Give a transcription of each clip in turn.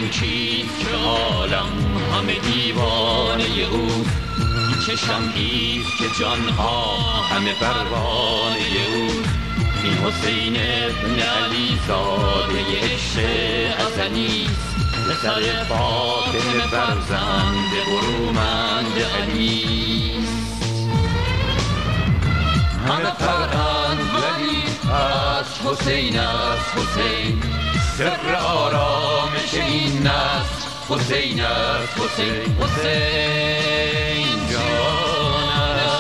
او چیست که عالم همه دیوانه او، این چشم ایست که جانها همه پروانه او، این حسین ابن علی زاده عشق ازلیست، پسر فاطمه فرزند برومند علیست. همه فرقند ولی از حسین است حسین، سر آرامش این است حسین است حسین. حسین جانم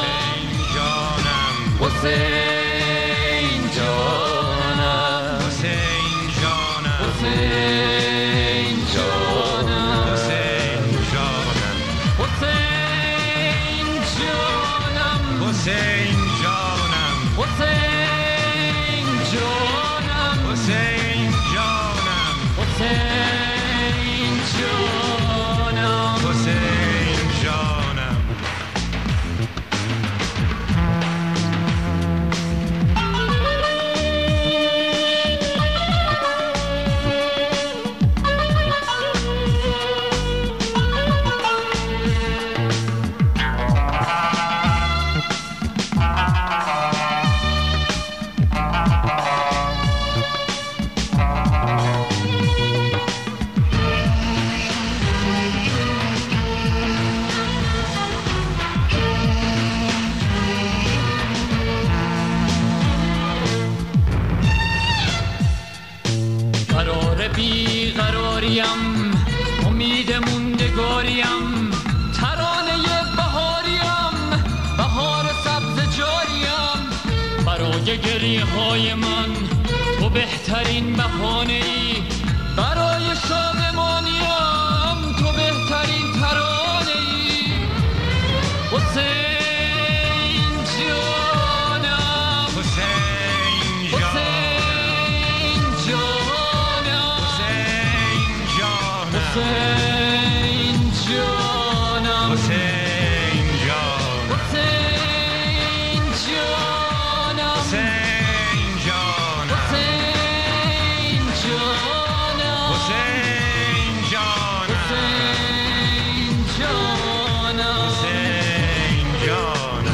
حسین جانم حسین جانم حسین جانم حسین جانم حسین جانم حسین جانم حسین جانم حسین جانم حسین جانم حسین جانم قرار بیقراریم، امید موندگاریم، ترانه بهاریم، بهار سبز جاریم. برای گریه های من تو بهترین بهانه‌ای، برای شادمانیم تو بهترین ترانه‌ای. حسین جانم حسین حسین جانم حسین جانم حسین جانم حسین جانم حسین جانم حسین جانم حسین جانم حسین جانم حسین جانم حسین جانم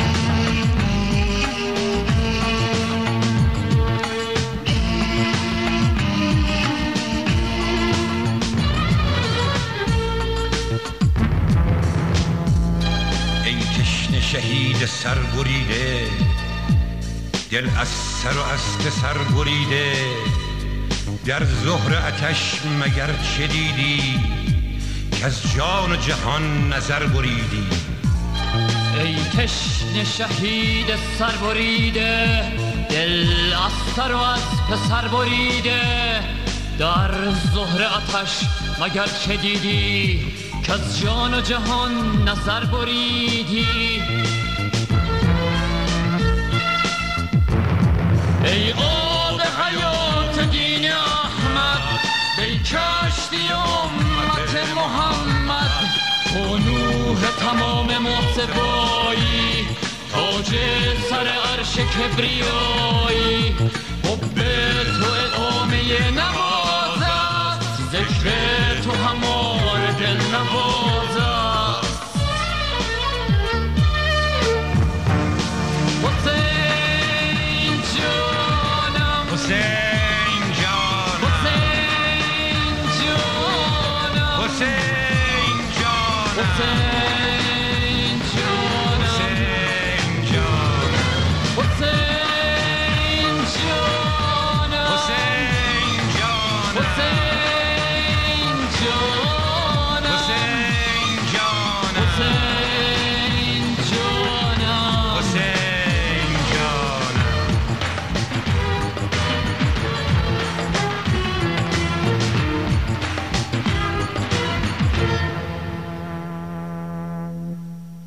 ای تشنه شهید سربریده، دل از سر و اسب سر بریده، در ظهر آتش مگر چه دیدی که از جان و جهان نظر بریدی؟ ای تشنه شهید سربریده، دل از سر و از پسر بریده، در ظهر آتش مگر چه دیدی که از جان و جهان نظر بریدی؟ ای آب حیات دین احمد، ای کشتی امت محمد، تو نوح تمام محتوایی، تاج سر عرش کبریایی. حب تو اقامه نماز است، ذکر تو همار دل نواز است. حسین جانم حسین جانم حسین جانم حسین جانم حسین جانم حسین جانم حسین جانم حسین جانم حسین